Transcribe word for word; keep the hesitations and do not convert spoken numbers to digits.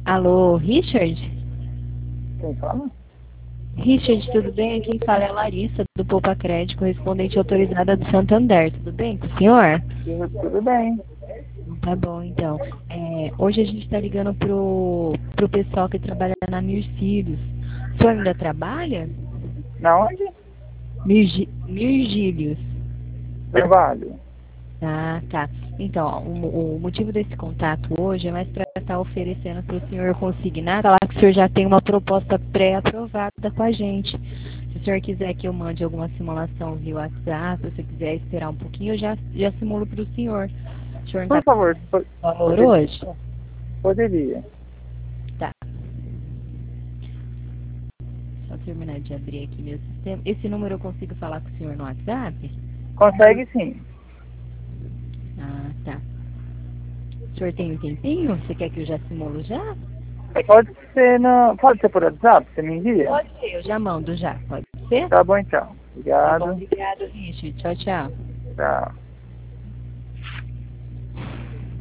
Alô, Richard? Quem fala? Richard, tudo bem? Quem fala é a Larissa, do Poupa Crédito, correspondente autorizada do Santander. Tudo bem com o senhor? Tudo, tudo bem. Tá bom, então. É, hoje a gente está ligando pro, pro pessoal que trabalha na Mircílios. O senhor ainda trabalha? Na onde? Mirgi, Mirgílios. Trabalho. Ah, tá. Então, ó, o, o motivo desse contato hoje é mais para estar oferecendo para o senhor consignar, falar que o senhor já tem uma proposta pré-aprovada com a gente. Se o senhor quiser que eu mande alguma simulação via WhatsApp, se você quiser esperar um pouquinho, eu já, já simulo para o senhor. O senhor não Por está favor, po- valor poderia. hoje? Poderia. Tá. Só terminar de abrir aqui meu sistema. Esse número eu consigo falar com o senhor no WhatsApp? Consegue sim. Ah, tá. O senhor tem um tempinho? Você quer que eu já simulo já? Pode ser no. Pode ser por WhatsApp? Você me envia? Pode ser, eu já mando já. Pode ser? Tá bom então. Tá bom, Obrigado. obrigado, Richard. Tchau, tchau. Tchau.